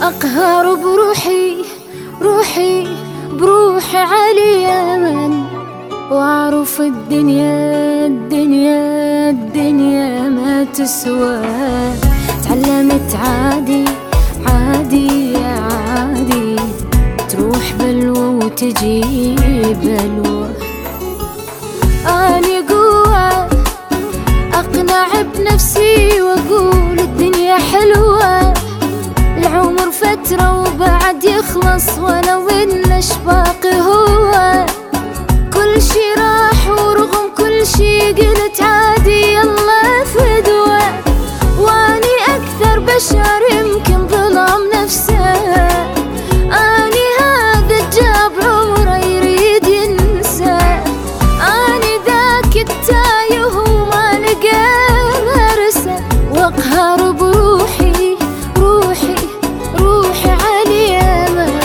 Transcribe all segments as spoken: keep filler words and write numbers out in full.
أقهر بروحي روحي بروحي على اليمن، وأعرف الدنيا الدنيا الدنيا ما تسوى. تعلمت عادي عادي عادي، تروح بلوى وتجي بلوى. أني قوة أقنع بنفسي وأقول الدنيا حلوة، العمر فترة وبعد يخلص ولو إن أشباقي هو. كل شي راح ورغم كل شي قلت عادي يلا فدوى. واني أكثر بشر يمكن ظلام نفسه، أني هذا جاب عمره يريد ينسى. أني ذاك التايه وما لقى مرسى، وأقهر بروحي روحي روحي على اليمن.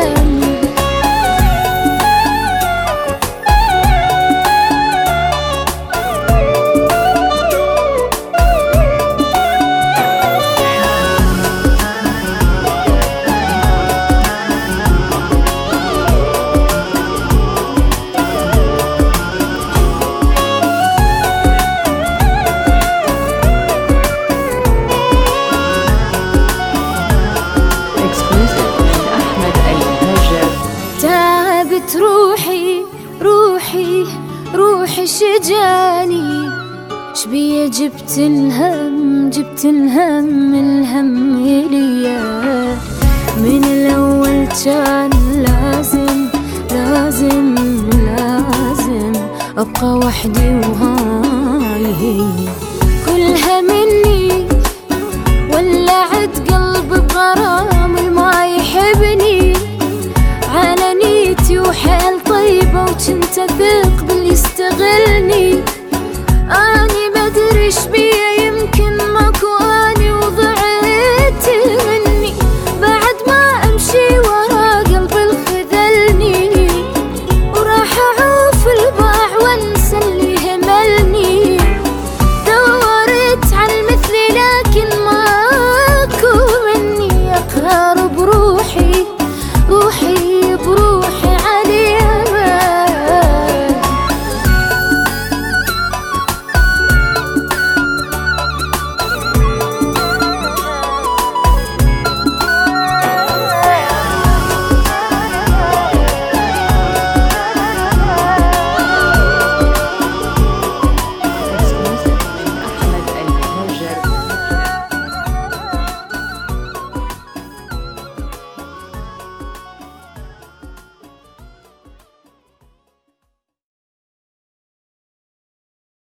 تعبت روحي روحي روحي شجاني، شبيه جبت الهم جبت الهم الهم إليا. من الأول كان لازم لازم لازم أبقى وحدي، وهاي هي كلها مني. ولعت قلبي بغرام ما يحبني، على نيتي وحيل طيبة وكنت أثق باللي يستغلني.